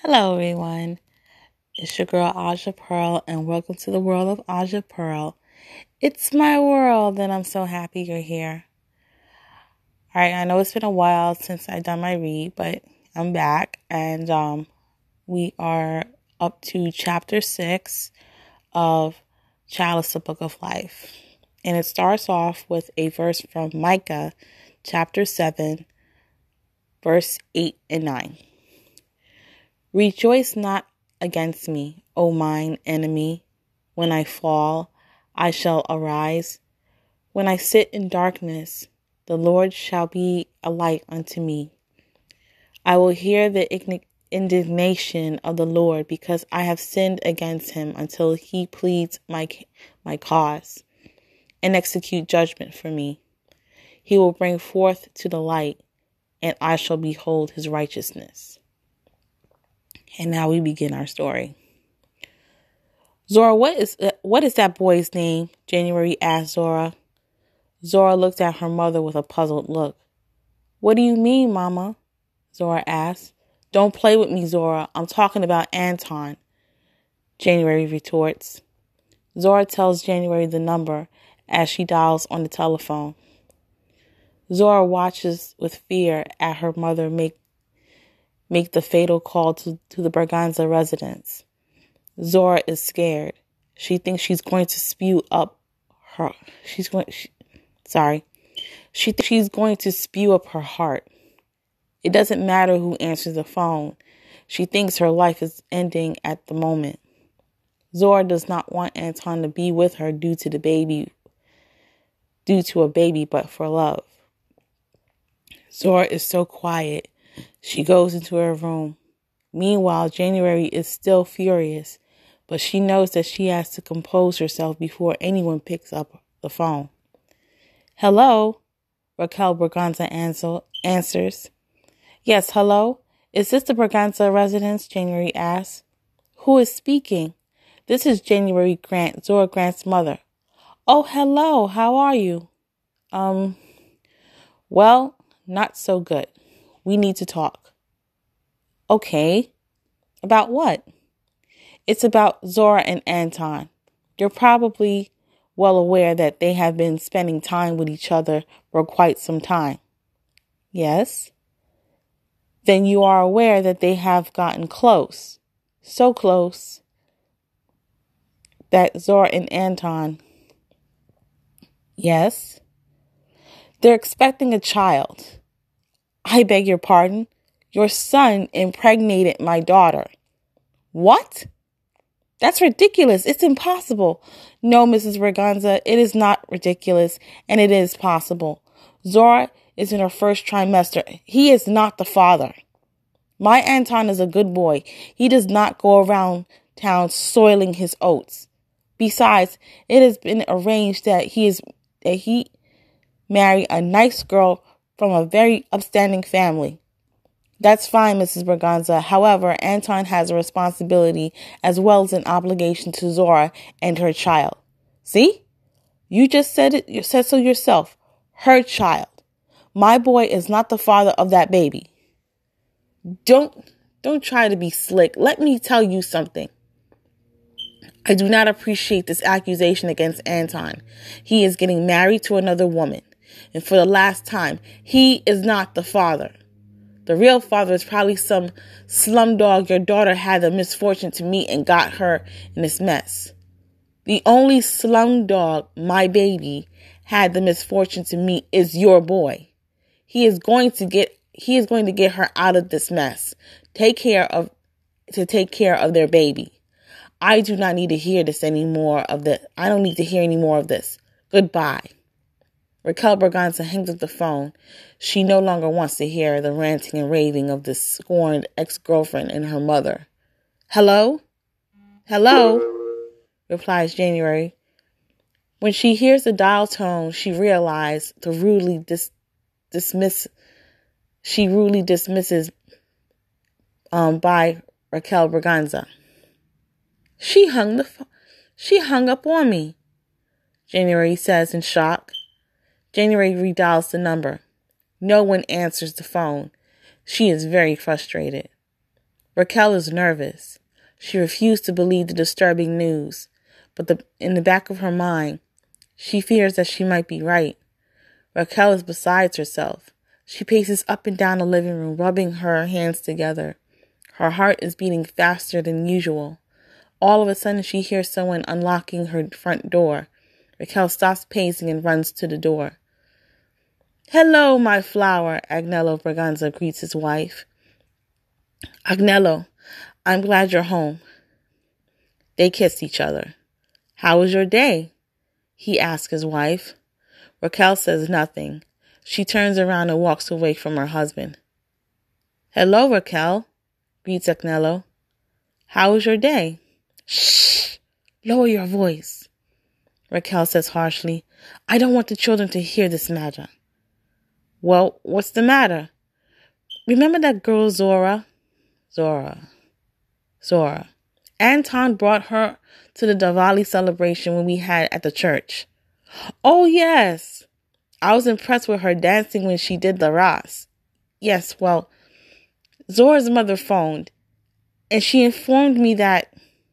Hello, everyone. It's your girl, Aja Pearl, and welcome to the world of Aja Pearl. It's my world, and I'm so happy you're here. All right, I know it's been a while since I've done my read, but I'm back, and we are up to chapter 6 of Chalice, the Book of Life. And it starts off with a verse from Micah, chapter 7, verse 8 and 9. Rejoice not against me, O mine enemy. When I fall, I shall arise. When I sit in darkness, the Lord shall be a light unto me. I will hear the indignation of the Lord, because I have sinned against him, until he pleads my cause and execute judgment for me. He will bring forth to the light, and I shall behold his righteousness. And now we begin our story. Zora, what is that boy's name? January asked Zora. Zora looked at her mother with a puzzled look. What do you mean, Mama? Zora asked. Don't play with me, Zora. I'm talking about Anton, January retorts. Zora tells January the number as she dials on the telephone. Zora watches with fear at her mother make the fatal call to the Braganza residence. Zora is scared. She thinks she's going to spew up her. She thinks she's going to spew up her heart. It doesn't matter who answers the phone. She thinks her life is ending at the moment. Zora does not want Anton to be with her due to a baby, but for love. Zora is so quiet. She goes into her room. Meanwhile, January is still furious, but she knows that she has to compose herself before anyone picks up the phone. Hello, Raquel Braganza answers. Yes, hello? Is this the Braganza residence? January asks. Who is speaking? This is January Grant, Zora Grant's mother. Oh, hello. How are you? Well, not so good. We need to talk. Okay. About what? It's about Zora and Anton. You're probably well aware that they have been spending time with each other for quite some time. Yes? Then you are aware that they have gotten close. So close that Zora and Anton... Yes? They're expecting a child. I beg your pardon? Your son impregnated my daughter. What? That's ridiculous. It's impossible. No, Mrs. Braganza, it is not ridiculous, and it is possible. Zora is in her first trimester. He is not the father. My Anton is a good boy. He does not go around town soiling his oats. Besides, it has been arranged that he marry a nice girl from a very upstanding family. That's fine, Mrs. Braganza. However, Anton has a responsibility as well as an obligation to Zora and her child. See? You just said it. You said so yourself. Her child. My boy is not the father of that baby. Don't try to be slick. Let me tell you something. I do not appreciate this accusation against Anton. He is getting married to another woman. And for the last time, he is not the father. The real father is probably some slumdog your daughter had the misfortune to meet and got her in this mess. The only slumdog my baby had the misfortune to meet is your boy. He is going to get her out of this mess. Take care of their baby. I do not need to hear this anymore of this. I don't need to hear any more of this. Goodbye. Raquel Braganza hangs up the phone. She no longer wants to hear the ranting and raving of the scorned ex-girlfriend and her mother. Hello? Hello? Replies January. When she hears the dial tone, she realizes the rudely dismisses by Raquel Braganza. She hung up on me, January says in shock. January redials the number. No one answers the phone. She is very frustrated. Raquel is nervous. She refused to believe the disturbing news, but in the back of her mind, she fears that she might be right. Raquel is beside herself. She paces up and down the living room, rubbing her hands together. Her heart is beating faster than usual. All of a sudden, she hears someone unlocking her front door. Raquel stops pacing and runs to the door. "Hello, my flower," Agnello Braganza greets his wife. "Agnello, I'm glad you're home." They kiss each other. "How was your day?" he asks his wife. Raquel says nothing. She turns around and walks away from her husband. "Hello, Raquel," greets Agnello. "How was your day?" "Shh! Lower your voice," Raquel says harshly. "I don't want the children to hear this matter." "Well, what's the matter?" "Remember that girl Zora? Zora. Anton brought her to the Diwali celebration when we had at the church." "Oh, yes. I was impressed with her dancing when she did the Ras." "Yes, well, Zora's mother phoned, and she informed me that..."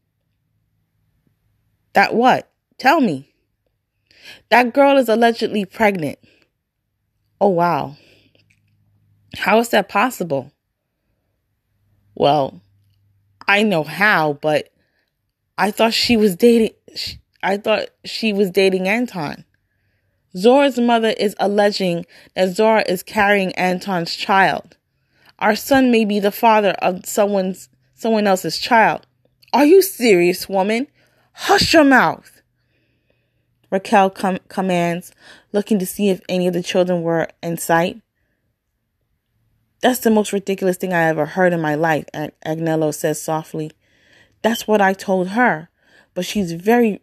"That what? Tell me." "That girl is allegedly pregnant." "Oh, wow. How is that possible?" "Well, I know how, but I thought she was dating Anton." "Zora's mother is alleging that Zora is carrying Anton's child. Our son may be the father of someone else's child." "Are you serious, woman? Hush your mouth," Raquel commands, looking to see if any of the children were in sight. "That's the most ridiculous thing I ever heard in my life," Agnello says softly. "That's what I told her, but she's very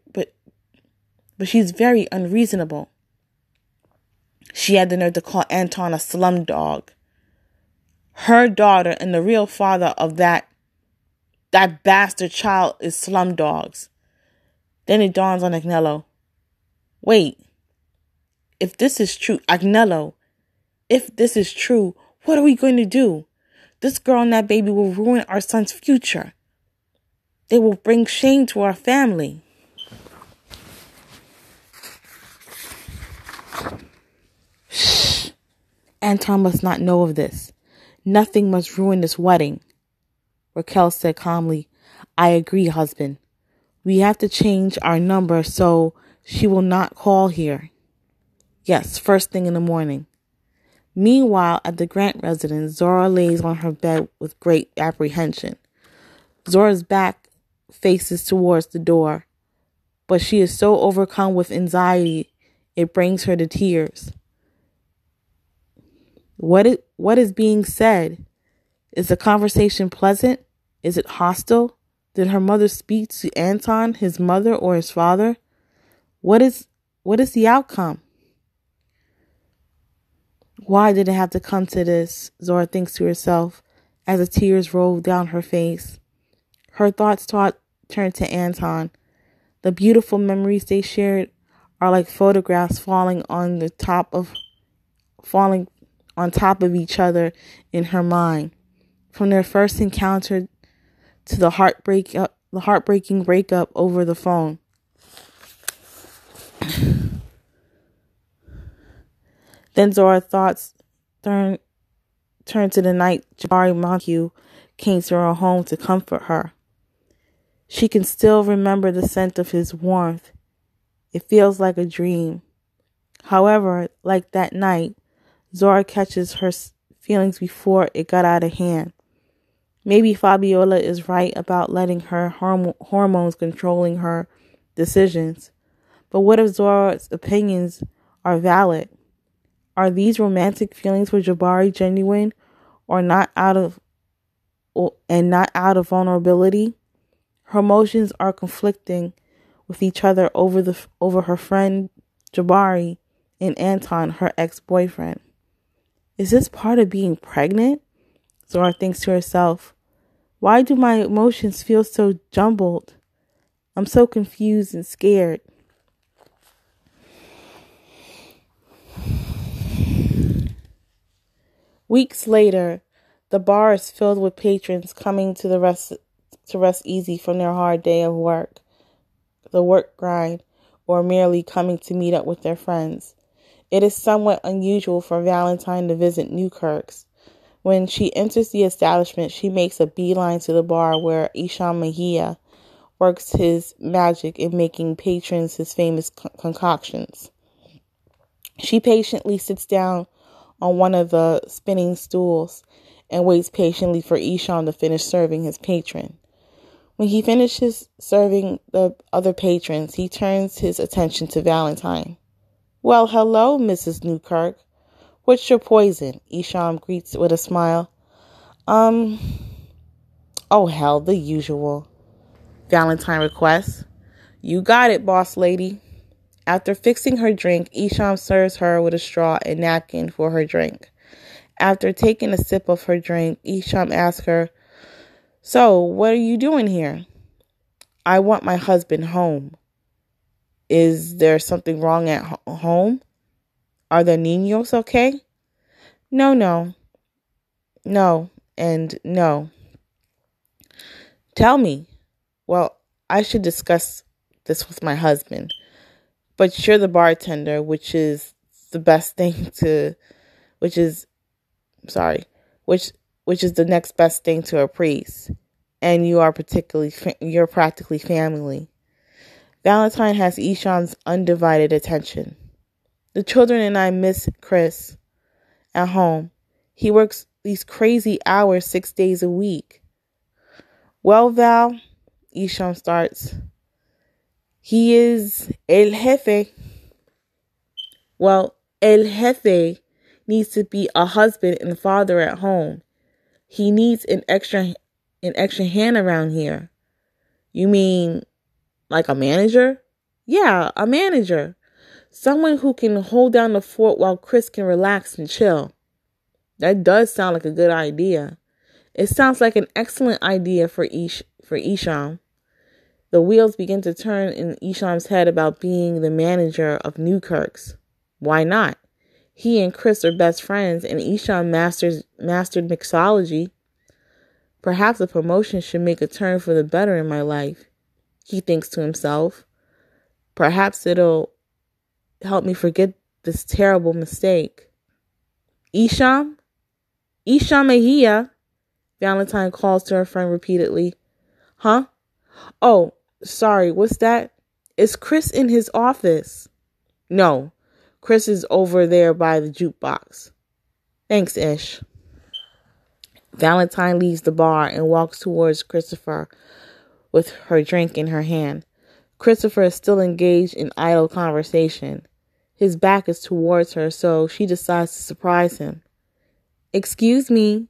unreasonable. She had the nerve to call Anton a slum dog. Her daughter and the real father of that bastard child is slum dogs." Then it dawns on Agnello. "Wait, if this is true, Agnello, if this is true, what are we going to do? This girl and that baby will ruin our son's future. They will bring shame to our family." "Shh. Anton must not know of this. Nothing must ruin this wedding," Raquel said calmly. "I agree, husband. We have to change our number so she will not call here. Yes, first thing in the morning." Meanwhile, at the Grant residence, Zora lays on her bed with great apprehension. Zora's back faces towards the door, but she is so overcome with anxiety it brings her to tears. What is being said? Is the conversation pleasant? Is it hostile? Did her mother speak to Anton, his mother, or his father? What is the outcome? Why did it have to come to this? Zora thinks to herself as the tears roll down her face. Her thoughts turn to Anton. The beautiful memories they shared are like photographs falling on top of each other in her mind. From their first encounter to the heartbreaking breakup over the phone. Then Zora's thoughts turn to the night Jabari Montague came to her home to comfort her. She can still remember the scent of his warmth. It feels like a dream. However, like that night, Zora catches her feelings before it got out of hand. Maybe Fabiola is right about letting her hormones controlling her decisions. But what if Zora's opinions are valid? Are these romantic feelings for Jabari genuine or not out of vulnerability? Her emotions are conflicting with each other over her friend Jabari and Anton, her ex-boyfriend. Is this part of being pregnant? Zora thinks to herself. Why do my emotions feel so jumbled? I'm so confused and scared. Weeks later, The bar is filled with patrons coming to rest easy from their hard day of work, the work grind, or merely coming to meet up with their friends. It is somewhat unusual for Valentine to visit Newkirk's. When she enters the establishment, she makes a beeline to the bar where Isham Mejia works his magic in making patrons his famous concoctions. She patiently sits down on one of the spinning stools and waits patiently for Isham to finish serving his patron. When he finishes serving the other patrons, he turns his attention to Valentine. "Well, hello, Mrs. Newkirk. What's your poison?" Isham greets with a smile. Oh hell, the usual," Valentine requests. "You got it, boss lady." After fixing her drink, Isham serves her with a straw and napkin for her drink. After taking a sip of her drink, Isham asks her, "So, what are you doing here?" "I want my husband home." "Is there something wrong at home? Are the niños okay?" No, and no. "Tell me." "Well, I should discuss this with my husband. But you're the bartender, which is the next best thing to a priest. And you're practically family." Valentine has Isham's undivided attention. "The children and I miss Chris at home. He works these crazy hours 6 days a week." "Well, Val," Isham starts, "he is el jefe." "Well, el jefe needs to be a husband and father at home. He needs an extra hand around here." "You mean like a manager?" "Yeah, a manager. Someone who can hold down the fort while Chris can relax and chill." "That does sound like a good idea." "It sounds like an excellent idea for Isham." The wheels begin to turn in Isham's head about being the manager of Newkirk's. Why not? He and Chris are best friends, and Isham mastered mixology. Perhaps a promotion should make a turn for the better in my life, he thinks to himself. Perhaps it'll help me forget this terrible mistake. "Isham? Isham Mejia?" Valentine calls to her friend repeatedly. "Huh? Oh, sorry, what's that?" "Is Chris in his office?" "No, Chris is over there by the jukebox." "Thanks, Ish." Valentine leaves the bar and walks towards Christopher with her drink in her hand. Christopher is still engaged in idle conversation. His back is towards her, so she decides to surprise him. "Excuse me,"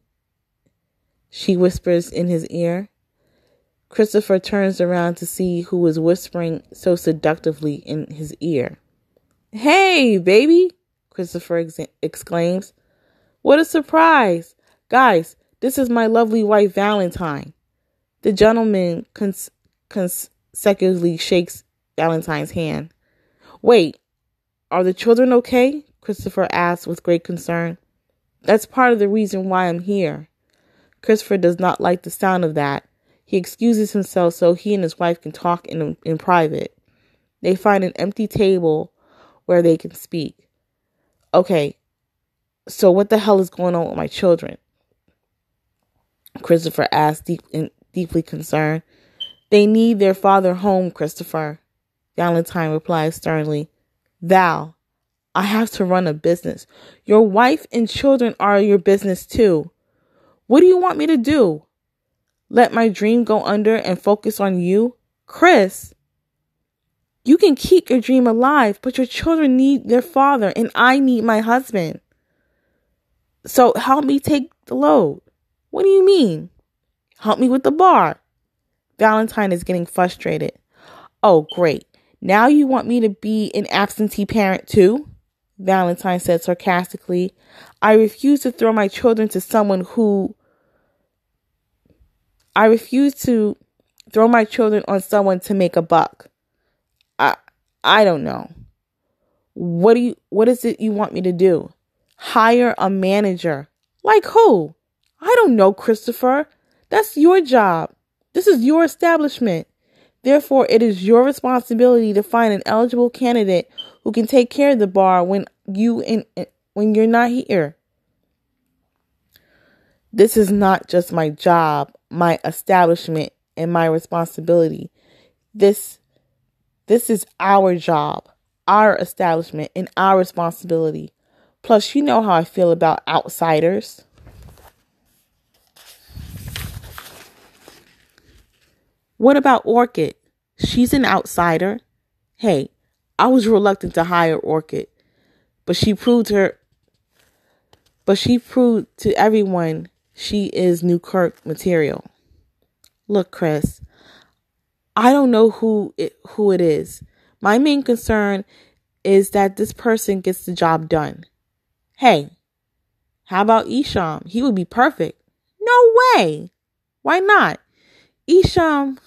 she whispers in his ear. Christopher turns around to see who is whispering so seductively in his ear. "Hey, baby," Christopher exclaims. "What a surprise. Guys, this is my lovely wife, Valentine." The gentleman consecutively shakes Valentine's hand. "Wait, are the children okay?" Christopher asks with great concern. "That's part of the reason why I'm here." Christopher does not like the sound of that. He excuses himself so he and his wife can talk in private. They find an empty table where they can speak. "Okay, so what the hell is going on with my children?" Christopher asks, deeply concerned. "They need their father home, Christopher," Valentine replies sternly. "Val, I have to run a business. Your wife and children are your business too. What do you want me to do? Let my dream go under and focus on you? Chris, you can keep your dream alive, but your children need their father and I need my husband. So help me take the load." "What do you mean?" "Help me with the bar." Valentine is getting frustrated. "Oh, great. Now you want me to be an absentee parent too?" Valentine said sarcastically. I refuse to throw my children on someone to make a buck. I don't know. What is it you want me to do?" "Hire a manager." "Like who?" I don't know, Christopher. That's your job. This is your establishment. Therefore, it is your responsibility to find an eligible candidate who can take care of the bar when you're not here. This is not just my job, my establishment, and my responsibility. This is our job, our establishment, and our responsibility. Plus, you know how I feel about outsiders. What about Orchid? She's an outsider. Hey, I was reluctant to hire Orchid, but she proved to everyone she is Newkirk material. Look, Chris, I don't know who it is. My main concern is that this person gets the job done. Hey, how about Isham? He would be perfect. No way. Why not? Isham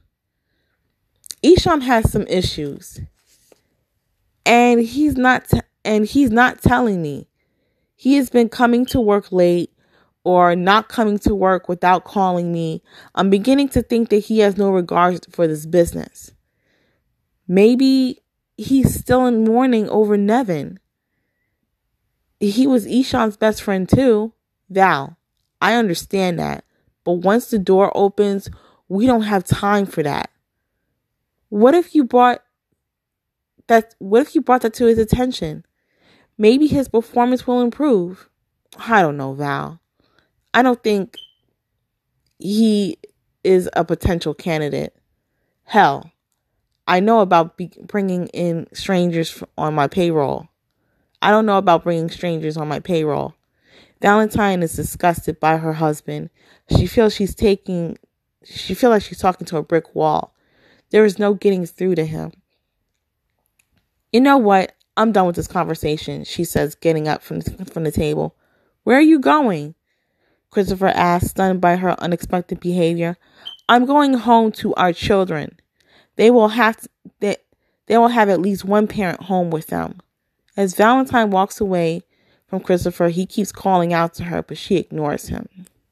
has some issues, and he's not telling me. He has been coming to work late or not coming to work without calling me. I'm beginning to think that he has no regard for this business. Maybe he's still in mourning over Nevin. He was Ishan's best friend too. Val, I understand that. But once the door opens, we don't have time for that. What if you brought that to his attention? Maybe his performance will improve. I don't know, Val. I don't think he is a potential candidate. Hell, I know about bringing in strangers on my payroll. I don't know about bringing strangers on my payroll. Valentine is disgusted by her husband. She feels like she's talking to a brick wall. There is no getting through to him. You know what? I'm done with this conversation, she says, getting up from the table. Where are you going? Christopher asked, stunned by her unexpected behavior. I'm going home to our children. They will have at least one parent home with them. As Valentine walks away from Christopher, he keeps calling out to her, but she ignores him.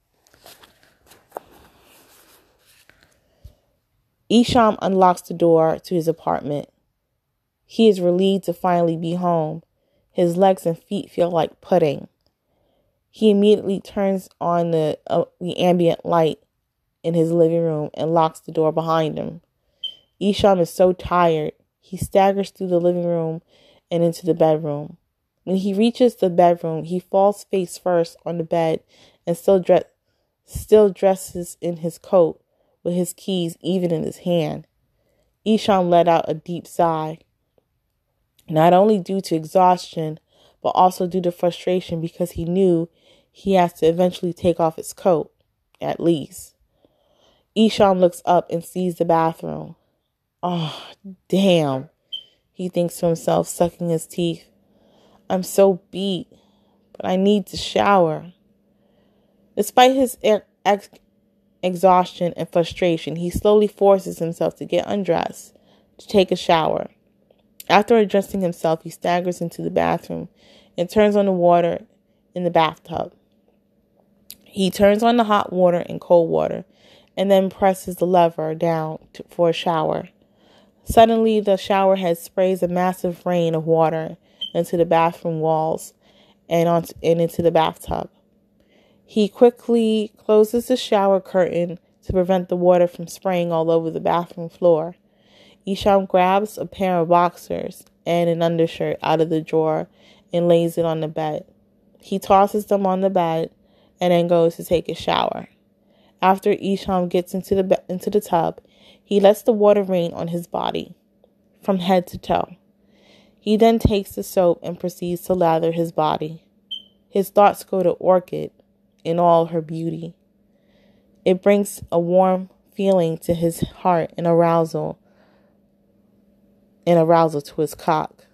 Isham unlocks the door to his apartment. He is relieved to finally be home. His legs and feet feel like pudding. He immediately turns on the ambient light in his living room and locks the door behind him. Isham is so tired, he staggers through the living room and into the bedroom. When he reaches the bedroom, he falls face first on the bed and still dresses in his coat with his keys even in his hand. Isham let out a deep sigh, not only due to exhaustion, but also due to frustration because he knew he has to eventually take off his coat, at least. Isham looks up and sees the bathroom. Oh, damn, he thinks to himself, sucking his teeth. I'm so beat, but I need to shower. Despite his exhaustion and frustration, he slowly forces himself to get undressed to take a shower. After addressing himself, he staggers into the bathroom and turns on the water in the bathtub. He turns on the hot water and cold water and then presses the lever down for a shower. Suddenly, the shower head sprays a massive rain of water into the bathroom walls and into the bathtub. He quickly closes the shower curtain to prevent the water from spraying all over the bathroom floor. Isham grabs a pair of boxers and an undershirt out of the drawer and lays it on the bed. He tosses them on the bed and then goes to take a shower. After Isham gets into the tub, he lets the water rain on his body from head to toe. He then takes the soap and proceeds to lather his body. His thoughts go to Orchid in all her beauty. It brings a warm feeling to his heart and arousal to his cock.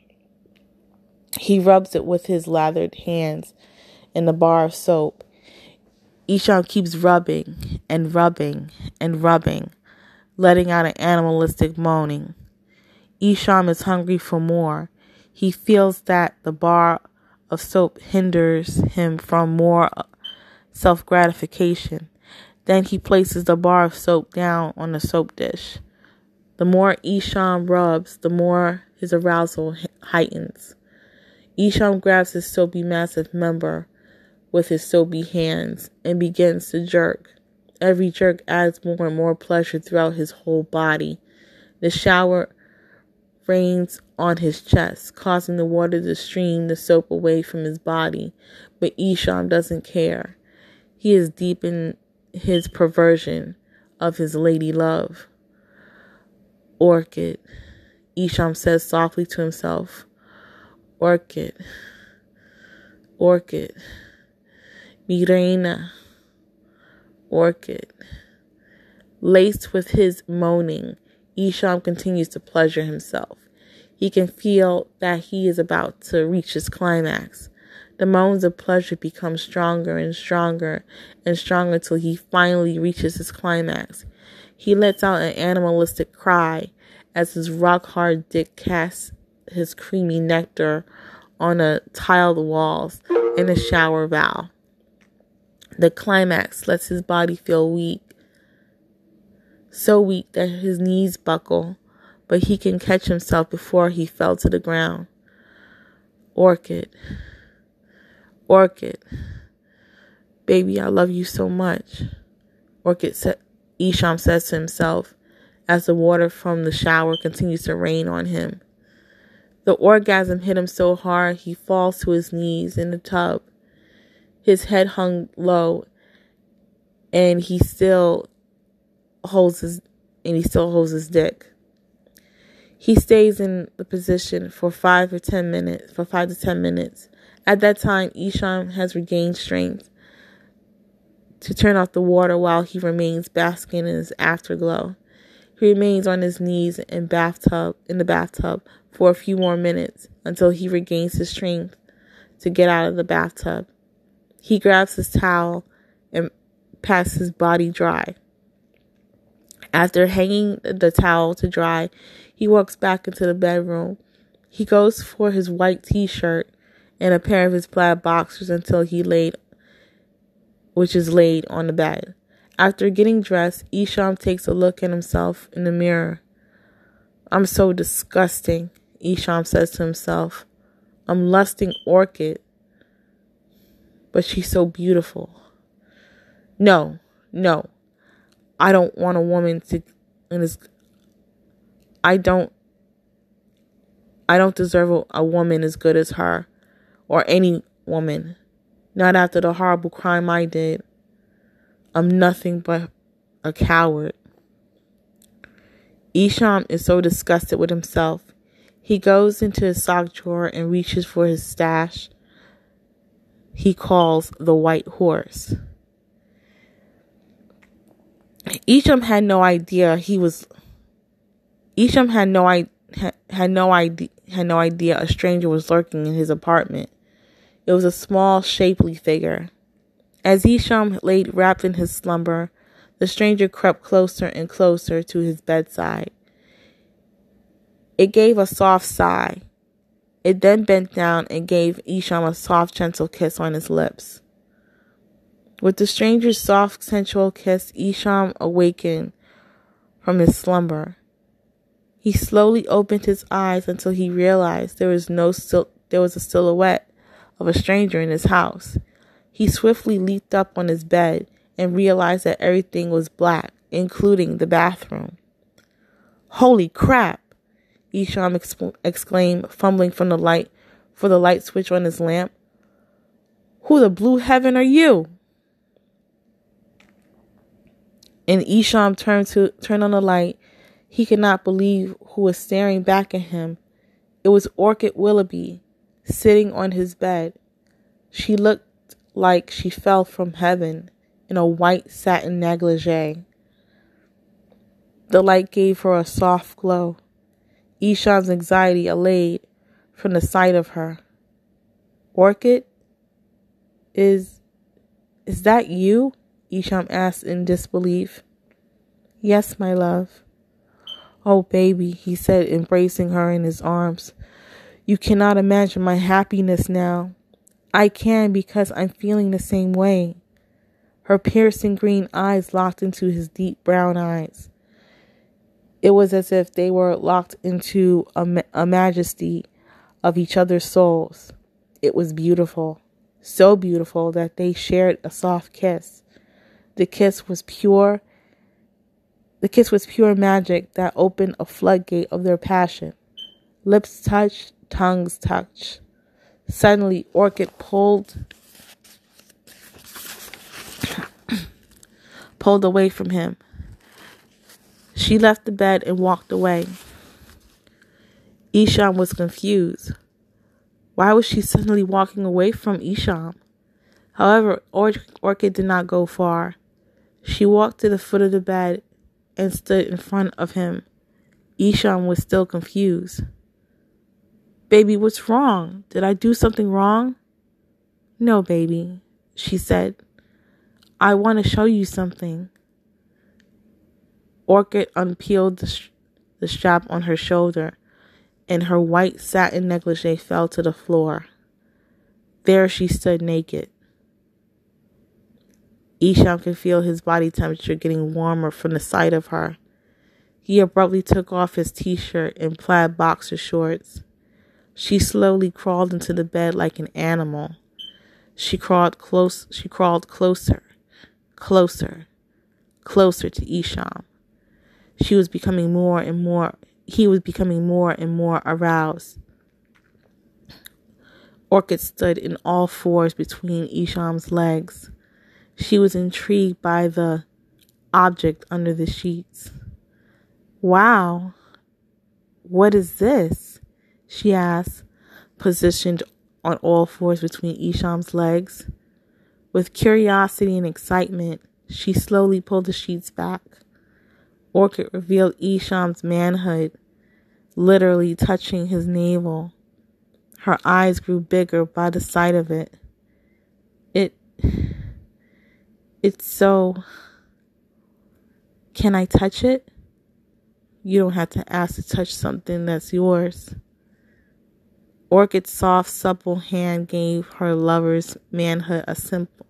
He rubs it with his lathered hands in the bar of soap. Isham keeps rubbing and rubbing and rubbing, letting out an animalistic moaning. Isham is hungry for more. He feels that the bar of soap hinders him from more self-gratification. Then he places the bar of soap down on the soap dish. The more Isham rubs, the more his arousal heightens. Isham grabs his soapy massive member with his soapy hands and begins to jerk. Every jerk adds more and more pleasure throughout his whole body. The shower rains on his chest, causing the water to stream the soap away from his body. But Isham doesn't care. He is deep in his perversion of his lady love. Orchid, Isham says softly to himself. Orchid, Orchid, mi reina, Orchid. Laced with his moaning, Isham continues to pleasure himself. He can feel that he is about to reach his climax. The moans of pleasure become stronger and stronger and stronger till he finally reaches his climax. He lets out an animalistic cry as his rock-hard dick casts his creamy nectar on the tiled walls in a shower valve. The climax lets his body feel weak, so weak that his knees buckle, but he can catch himself before he fell to the ground. Orchid, Orchid, baby, I love you so much, Isham says to himself as the water from the shower continues to rain on him. The orgasm hit him so hard he falls to his knees in the tub. His head hung low, and he still holds his dick. He stays in the position for 5 to 10 minutes. At that time, Isham has regained strength to turn off the water while he remains basking in his afterglow. He remains on his knees in the bathtub for a few more minutes until he regains his strength to get out of the bathtub. He grabs his towel and pats his body dry. After hanging the towel to dry, he walks back into the bedroom. He goes for his white t-shirt and a pair of his plaid boxers until which is laid on the bed. After getting dressed, Isham takes a look at himself in the mirror. I'm so disgusting, Isham says to himself. I'm lusting Orchid, but she's so beautiful. No, I don't want a woman to, I don't deserve a woman as good as her, or any woman. Not after the horrible crime I did. I'm nothing but a coward. Isham is so disgusted with himself. He goes into his sock drawer and reaches for his stash he calls the white horse. Isham had no idea a stranger was lurking in his apartment. It was a small, shapely figure. As Isham lay wrapped in his slumber, the stranger crept closer and closer to his bedside. It gave a soft sigh. It then bent down and gave Isham a soft, gentle kiss on his lips. With the stranger's soft, sensual kiss, Isham awakened from his slumber. He slowly opened his eyes until he realized there was a silhouette of a stranger in his house. He swiftly leaped up on his bed and realized that everything was black, including the bathroom. Holy crap! Isham exclaimed, fumbling for the light switch on his lamp. Who the blue heaven are you? And Isham turned on the light. He could not believe who was staring back at him. It was Orchid Willoughby, sitting on his bed. She looked like she fell from heaven in a white satin negligee. The light gave her a soft glow. Isham's anxiety allayed from the sight of her. Orchid? Is that you? Isham asked in disbelief. Yes, my love. Oh, baby, he said, embracing her in his arms. You cannot imagine my happiness now. I can because I'm feeling the same way. Her piercing green eyes locked into his deep brown eyes. It was as if they were locked into a majesty of each other's souls. It was beautiful, so beautiful that they shared a soft kiss. The kiss was pure magic that opened a floodgate of their passion. Lips touched, tongues touched. Suddenly, Orchid pulled away from him. She left the bed and walked away. Isham was confused. Why was she suddenly walking away from Isham? However, Orchid did not go far. She walked to the foot of the bed and stood in front of him. Isham was still confused. Baby, what's wrong? Did I do something wrong? No, baby, she said. I want to show you something. Orchid unpeeled the strap on her shoulder, and her white satin negligee fell to the floor. There she stood naked. Isham could feel his body temperature getting warmer from the sight of her. He abruptly took off his t-shirt and plaid boxer shorts. She slowly crawled into the bed like an animal. She crawled closer, closer to Isham. He was becoming more and more aroused. Orchid stood in all fours between Isham's legs. She was intrigued by the object under the sheets. Wow, what is this? She asked, positioned on all fours between Isham's legs. With curiosity and excitement, she slowly pulled the sheets back. Orchid revealed Isham's manhood, literally touching his navel. Her eyes grew bigger by the sight of it. It's so... Can I touch it? You don't have to ask to touch something that's yours. Orchid's soft, supple hand gave her lover's manhood a simple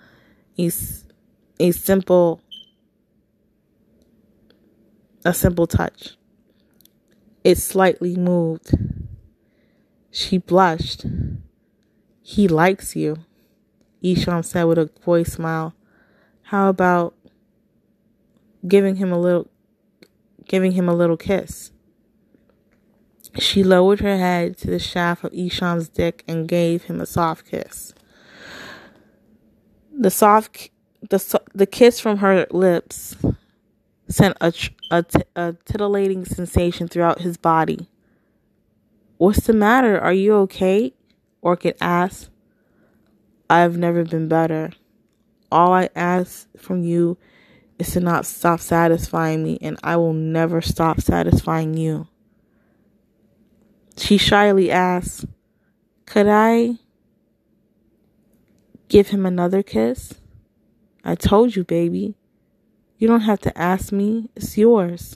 touch. It slightly moved. She blushed. He likes you, Isham said with a coy smile. How about giving him a little kiss? She lowered her head to the shaft of Isham's dick and gave him a soft kiss. The kiss from her lips sent a titillating sensation throughout his body. What's the matter? Are you okay? Orchid asked. I've never been better. All I ask from you is to not stop satisfying me, and I will never stop satisfying you. She shyly asked, could I give him another kiss? I told you, baby. You don't have to ask me. It's yours.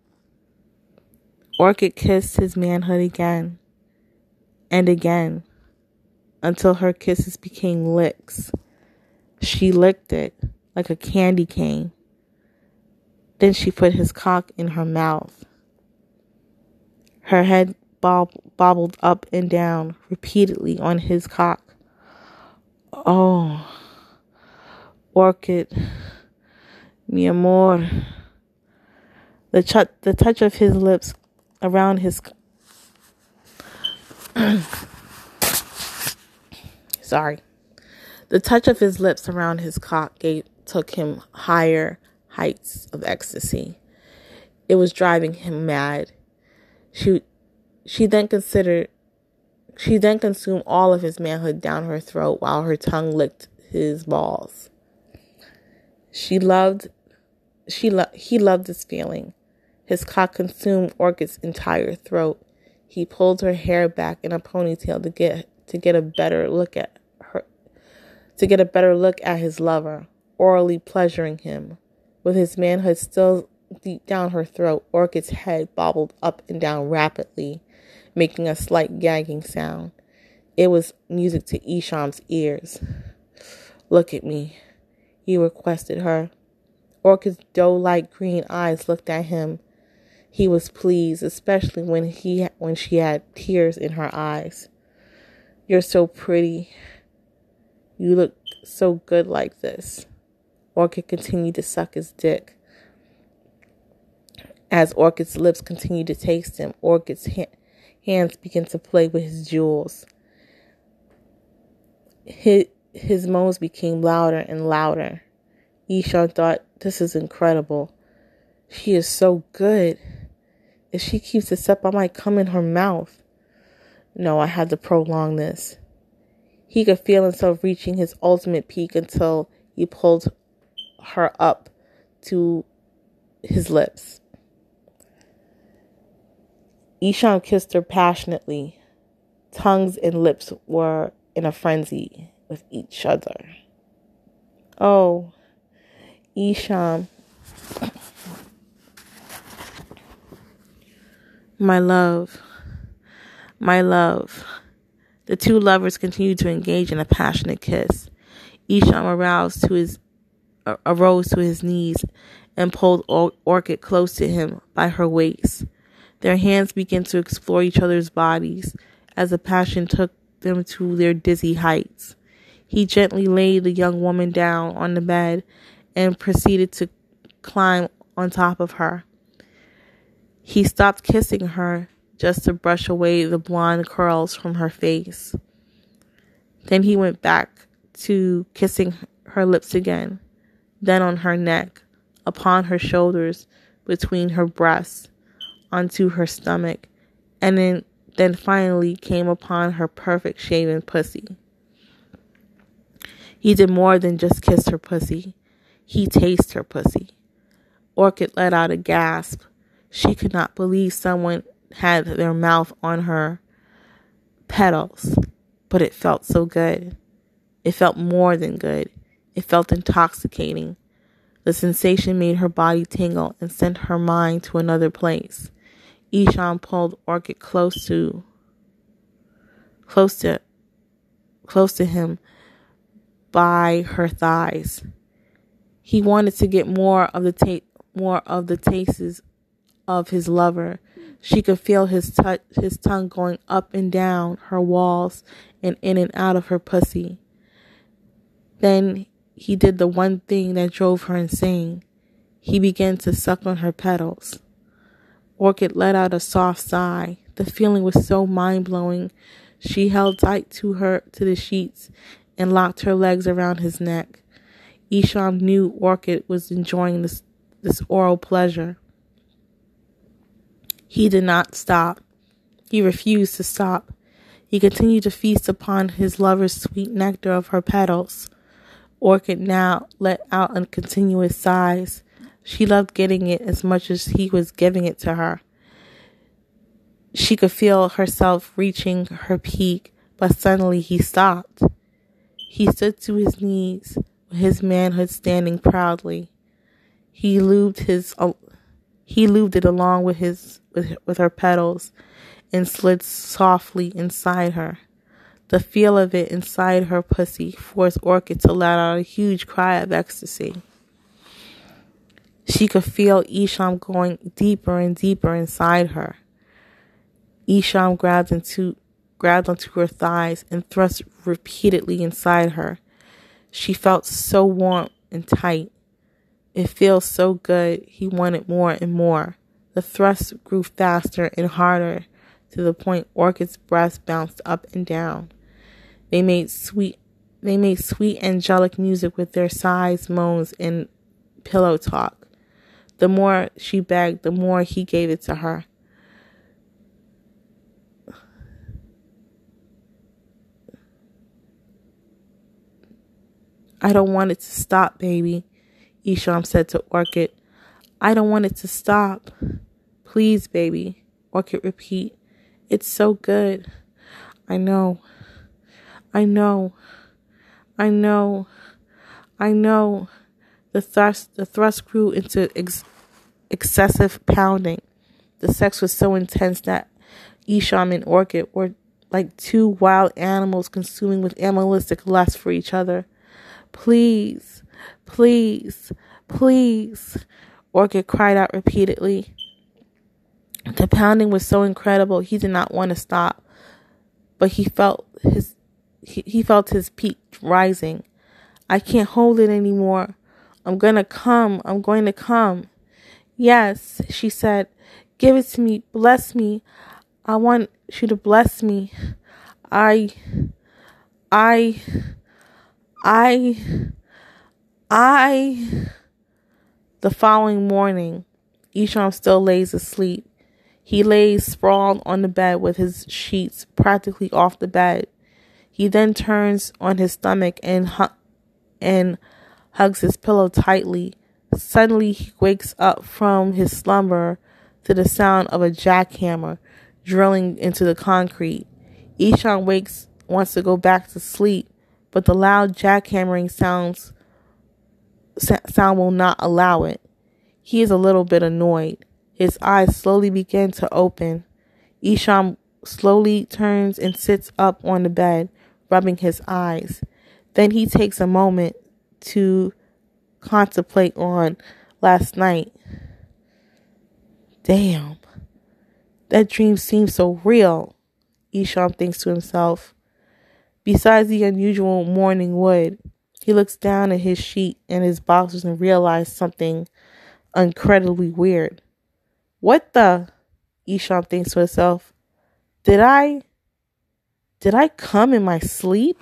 Orchid kissed his manhood again and again until her kisses became licks. She licked it like a candy cane. Then she put his cock in her mouth. Her head bobbled up and down repeatedly on his cock. Oh, Orchid, mi amor. The touch of his lips around his... Sorry. The touch of his lips around his cock took him higher heights of ecstasy. It was driving him mad. She then consumed all of his manhood down her throat while her tongue licked his balls. He loved this feeling. His cock consumed Orchid's entire throat. He pulled her hair back in a ponytail to get a better look at his lover, orally pleasuring him. With his manhood still deep down her throat, Orchid's head bobbled up and down rapidly, making a slight gagging sound. It was music to Isham's ears. Look at me. he requested her. Orchid's doe-like green eyes looked at him. He was pleased, especially when she had tears in her eyes. "You're so pretty. You look so good like this." Orchid continued to suck his dick. As Orchid's lips continued to taste him, Orchid's hands began to play with his jewels. His moans became louder and louder. Ishan thought, "This is incredible. She is so good. If she keeps this up, I might come in her mouth. No, I had to prolong this." He could feel himself reaching his ultimate peak until he pulled her up to his lips. Isham kissed her passionately. Tongues and lips were in a frenzy with each other. "Oh, Isham, my love, my love." The two lovers continued to engage in a passionate kiss. Isham arose to his knees and pulled Orchid close to him by her waist. Their hands began to explore each other's bodies as the passion took them to their dizzy heights. He gently laid the young woman down on the bed and proceeded to climb on top of her. He stopped kissing her just to brush away the blonde curls from her face. Then he went back to kissing her lips again, then on her neck, upon her shoulders, between her breasts, onto her stomach, and then finally came upon her perfect shaven pussy. He did more than just kiss her pussy. He tasted her pussy. Orchid let out a gasp. She could not believe someone had their mouth on her petals, but it felt so good. It felt more than good. It felt intoxicating. The sensation made her body tingle and sent her mind to another place. Isham pulled Orchid close to him by her thighs. He wanted to get more of the tastes of his lover. She could feel his tongue going up and down her walls and in and out of her pussy. Then he did the one thing that drove her insane. He began to suck on her petals. Orchid let out a soft sigh. The feeling was so mind-blowing. She held tight to the sheets and locked her legs around his neck. Isham knew Orchid was enjoying this oral pleasure. He did not stop. He refused to stop. He continued to feast upon his lover's sweet nectar of her petals. Orchid now let out a continuous sighs. She loved getting it as much as he was giving it to her. She could feel herself reaching her peak, but suddenly he stopped. He stood to his knees, with his manhood standing proudly. He lubed it along with her petals and slid softly inside her. The feel of it inside her pussy forced Orchid to let out a huge cry of ecstasy. She could feel Isham going deeper and deeper inside her. Isham grabbed onto her thighs and thrust repeatedly inside her. She felt so warm and tight. It feels so good. He wanted more and more. The thrust grew faster and harder to the point Orchid's breast bounced up and down. They made sweet angelic music with their sighs, moans, and pillow talk. The more she begged, the more he gave it to her. "I don't want it to stop, baby," Isham said to Orchid. "I don't want it to stop. Please, baby," Orchid repeated. "It's so good. I know. I know. I know. I know." The thrust grew into excessive pounding. The sex was so intense that Isham and Orchid were like two wild animals consuming with animalistic lust for each other. "Please, Please, please, Orchid cried out repeatedly. The pounding was so incredible he did not want to stop, but he felt his peak rising. I can't hold it anymore. I'm going to come. Yes, she said. Give it to me. Bless me. I want you to bless me. I. The following morning, Isham still lays asleep. He lays sprawled on the bed with his sheets practically off the bed. He then turns on his stomach and hugs his pillow tightly. Suddenly, he wakes up from his slumber to the sound of a jackhammer drilling into the concrete. Isham wants to go back to sleep, but the loud jackhammering sound will not allow it. He is a little bit annoyed. His eyes slowly begin to open. Isham slowly turns and sits up on the bed, rubbing his eyes. Then he takes a moment to contemplate on last night. Damn, that dream seems so real, Isham thinks to himself. Besides the unusual morning wood, he looks down at his sheet and his boxers and realizes something incredibly weird. What the? Isham thinks to himself. Did I come in my sleep?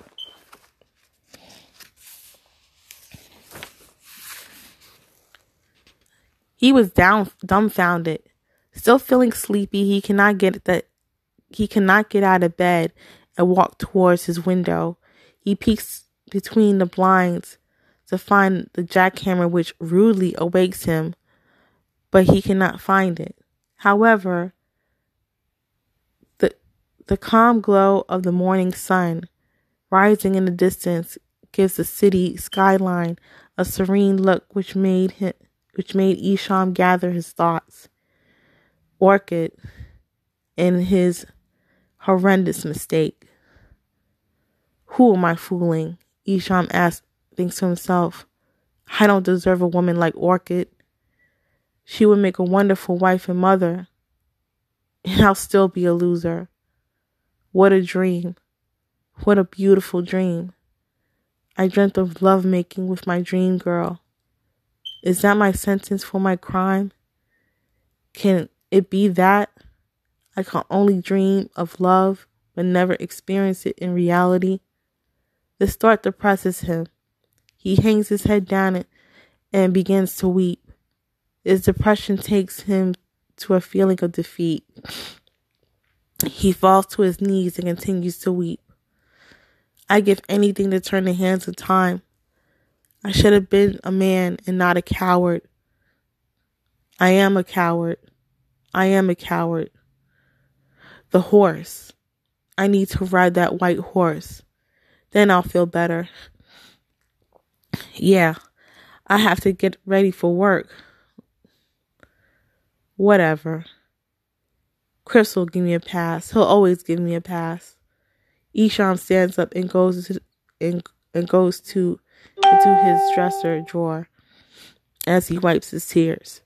He was dumbfounded. Still feeling sleepy, he cannot get out of bed and walk towards his window. He peeks between the blinds to find the jackhammer, which rudely awakes him, but he cannot find it. However, the calm glow of the morning sun rising in the distance gives the city skyline a serene look which made Isham gather his thoughts. Orchid and his horrendous mistake. Who am I fooling? Isham thinks to himself. I don't deserve a woman like Orchid. She would make a wonderful wife and mother, and I'll still be a loser. What a dream. What a beautiful dream. I dreamt of lovemaking with my dream girl. Is that my sentence for my crime? Can it be that? I can only dream of love, but never experience it in reality. This thought depresses him. He hangs his head down and begins to weep. His depression takes him to a feeling of defeat. He falls to his knees and continues to weep. I give anything to turn the hands of time. I should have been a man and not a coward. I am a coward. The horse. I need to ride that white horse. Then I'll feel better. Yeah, I have to get ready for work. Whatever. Chris will give me a pass. He'll always give me a pass. Isham stands up and goes into his dresser drawer as he wipes his tears.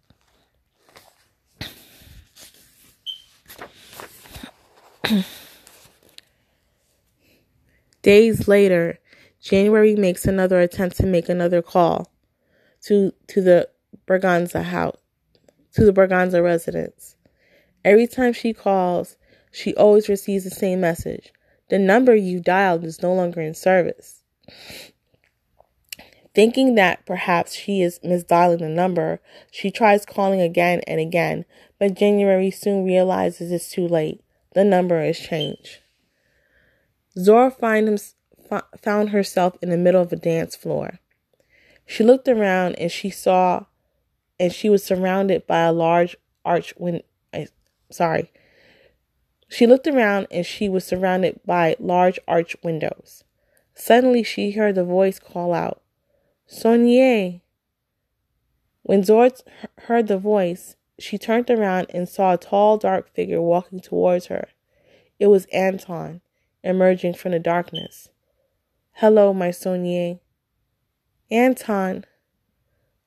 Days later, January makes another attempt to make another call to the Berganza house, to the Berganza residence. Every time she calls, she always receives the same message. The number you dialed is no longer in service. Thinking that perhaps she is misdialing the number, she tries calling again and again, but January soon realizes it's too late. The number is changed. Zora found herself in the middle of a dance floor. She looked around and she was surrounded by a large She looked around and she was surrounded by large arch windows. Suddenly she heard the voice call out, Sonia. When Zora heard the voice, she turned around and saw a tall, dark figure walking towards her. It was Anton, emerging from the darkness. Hello, my Sonia. Anton,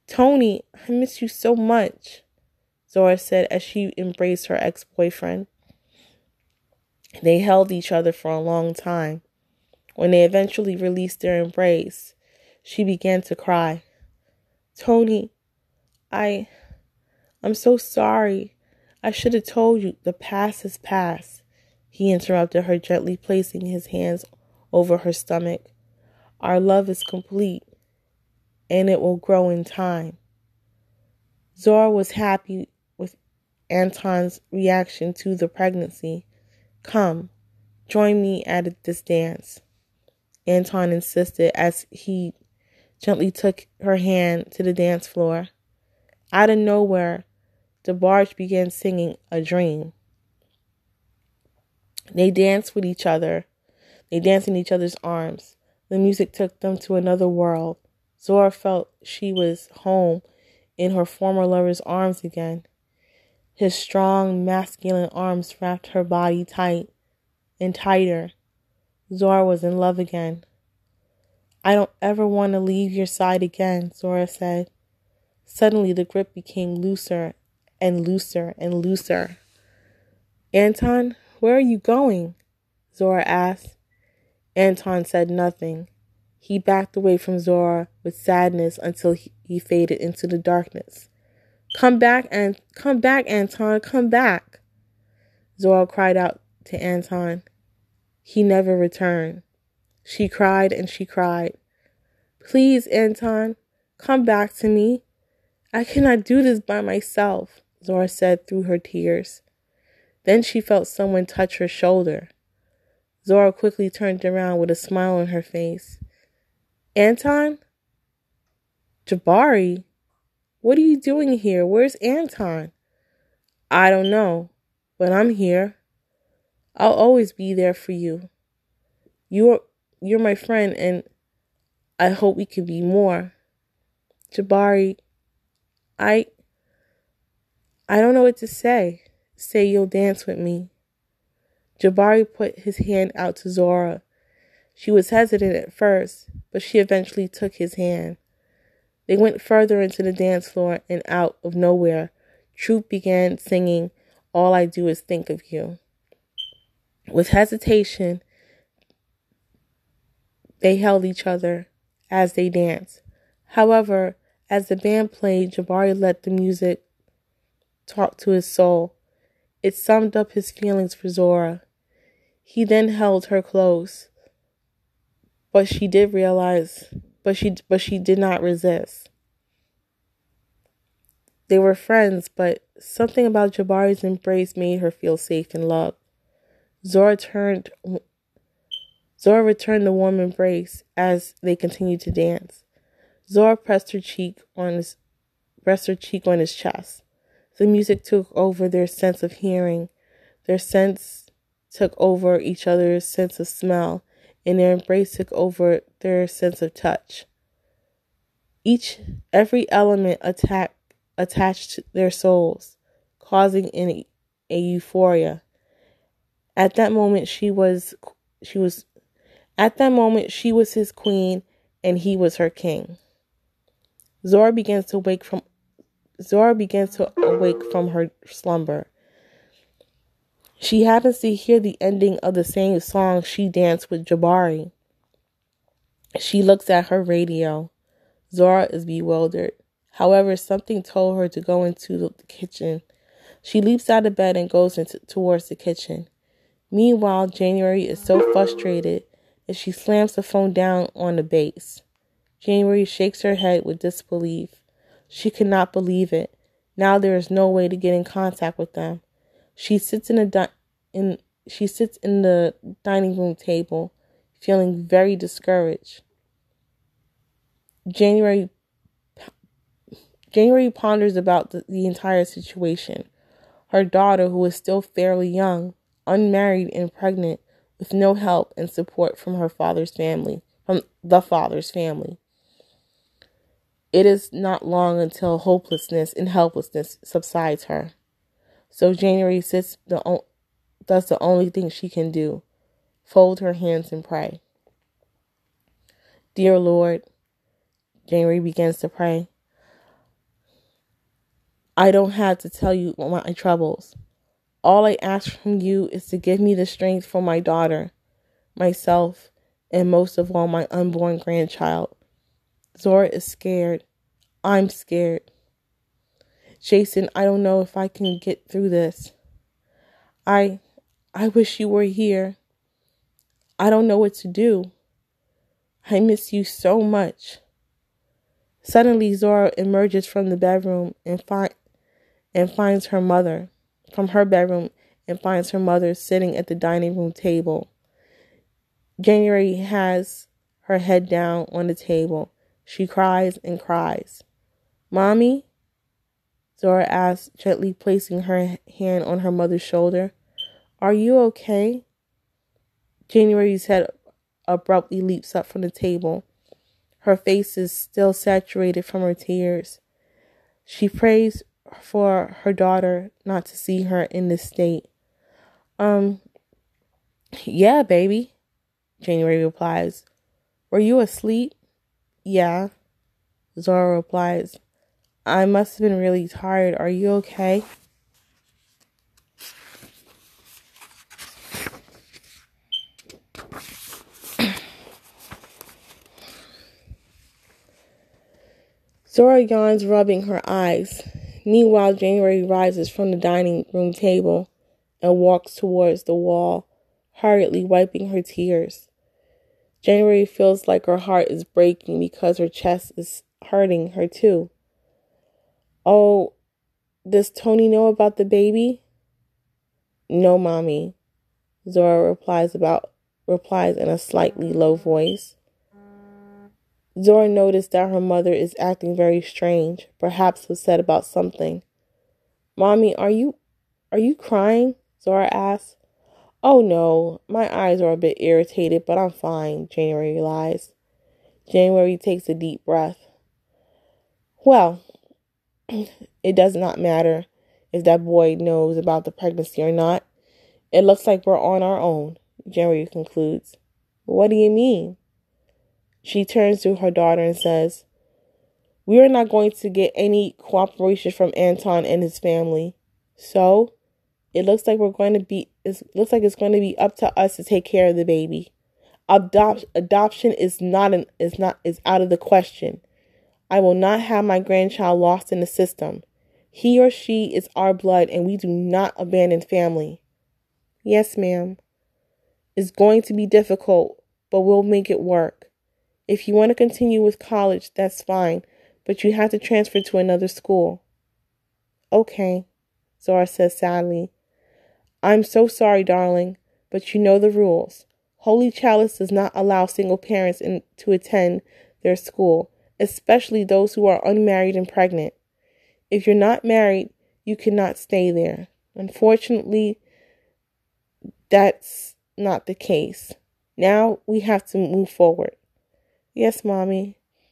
Tony, I miss you so much, Zora said as she embraced her ex-boyfriend. They held each other for a long time. When they eventually released their embrace, she began to cry. Tony, I'm so sorry. I should have told you. The past is past. He interrupted her, gently placing his hands over her stomach. Our love is complete, and it will grow in time. Zora was happy with Anton's reaction to the pregnancy. Come, join me at this dance, Anton insisted as he gently took her hand to the dance floor. Out of nowhere, DeBarge began singing A Dream. They danced with each other. They danced in each other's arms. The music took them to another world. Zora felt she was home in her former lover's arms again. His strong, masculine arms wrapped her body tight and tighter. Zora was in love again. I don't ever want to leave your side again, Zora said. Suddenly, the grip became looser and looser and looser. Anton, where are you going? Zora asked. Anton said nothing. He backed away from Zora with sadness until he faded into the darkness. Come back, Anton, come back. Zora cried out to Anton. He never returned. She cried and she cried. Please, Anton, come back to me. I cannot do this by myself, Zora said through her tears. Then she felt someone touch her shoulder. Zora quickly turned around with a smile on her face. Anton? Jabari? What are you doing here? Where's Anton? I don't know, but I'm here. I'll always be there for you. You're my friend, and I hope we can be more. Jabari, I don't know what to say. Say you'll dance with me. Jabari put his hand out to Zora. She was hesitant at first, but she eventually took his hand. They went further into the dance floor, and out of nowhere, Troop began singing, All I Do Is Think of You. With hesitation, they held each other as they danced. However, as the band played, Jabari let the music talk to his soul. It summed up his feelings for Zora. He then held her close, but she did not resist. They were friends, but something about Jabari's embrace made her feel safe and loved. Zora returned the warm embrace as they continued to dance. Zora pressed her cheek on his chest. The music took over their sense of hearing. Their sense took over each other's sense of smell, and their embrace took over their sense of touch. Every element attached to their souls, causing a euphoria. At that moment, she was his queen, and he was her king. Zora began to awake from her slumber. She happens to hear the ending of the same song she danced with Jabari. She looks at her radio. Zora is bewildered. However, something told her to go into the kitchen. She leaps out of bed and goes towards the kitchen. Meanwhile, January is so frustrated that she slams the phone down on the base. January shakes her head with disbelief. She cannot believe it. Now there is no way to get in contact with them. She sits in the dining room table, feeling very discouraged. January ponders about the entire situation. Her daughter, who is still fairly young, unmarried and pregnant, with no help and support from the father's family. It is not long until hopelessness and helplessness subsides her. So January does the only thing she can do, fold her hands and pray. Dear Lord, January begins to pray, I don't have to tell you my troubles. All I ask from you is to give me the strength for my daughter, myself, and most of all, my unborn grandchild. Zora is scared. I'm scared. Jason, I don't know if I can get through this. I wish you were here. I don't know what to do. I miss you so much. Suddenly, Zora emerges from the bedroom and finds her mother. From her bedroom and finds her mother sitting at the dining room table. January has her head down on the table. She cries and cries. Mommy? Zora asks, gently placing her hand on her mother's shoulder. Are you okay? January's head abruptly leaps up from the table. Her face is still saturated from her tears. She prays for her daughter not to see her in this state. Yeah, baby, January replies. Were you asleep? Yeah, Zora replies. I must have been really tired. Are you okay? Zora yawns, rubbing her eyes. Meanwhile, January rises from the dining room table and walks towards the wall, hurriedly wiping her tears. January feels like her heart is breaking because her chest is hurting her too. Oh, does Tony know about the baby? No, Mommy, Zora replies in a slightly low voice. Zora noticed that her mother is acting very strange, perhaps upset about something. Mommy, are you crying? Zora asks. Oh no, my eyes are a bit irritated, but I'm fine, January lies. January takes a deep breath. Well, it does not matter if that boy knows about the pregnancy or not. It looks like we're on our own, January concludes. What do you mean? She turns to her daughter and says, we are not going to get any cooperation from Anton and his family. So, it looks like it's going to be up to us to take care of the baby. Adoption is out of the question. I will not have my grandchild lost in the system. He or she is our blood and we do not abandon family. Yes, ma'am. It's going to be difficult, but we'll make it work. If you want to continue with college, that's fine, but you have to transfer to another school. Okay, Zora says sadly. I'm so sorry, darling, but you know the rules. Holy Chalice does not allow single parents to attend their school, especially those who are unmarried and pregnant. If you're not married, you cannot stay there. Unfortunately, that's not the case. Now we have to move forward. Yes, Mommy.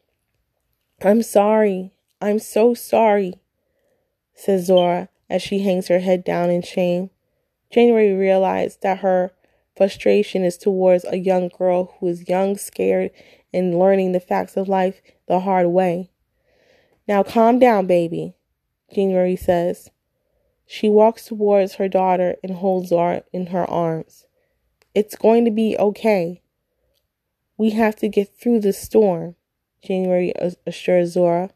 I'm sorry. I'm so sorry, says Zora as she hangs her head down in shame. January realized that her frustration is towards a young girl who is young, scared, and learning the facts of life the hard way. Now calm down, baby, January says. She walks towards her daughter and holds Zora in her arms. It's going to be okay. We have to get through this storm, January assures Zora.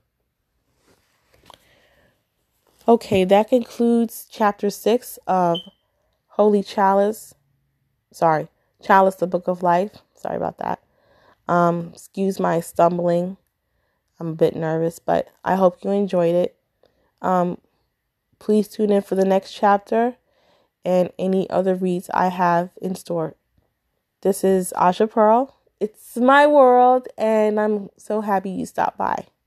Okay, that concludes chapter 6 of Holy Chalice. Chalice, the Book of Life. Sorry about that. Excuse my stumbling. I'm a bit nervous, but I hope you enjoyed it. Please tune in for the next chapter and any other reads I have in store. This is Asha Pearl. It's my world, and I'm so happy you stopped by.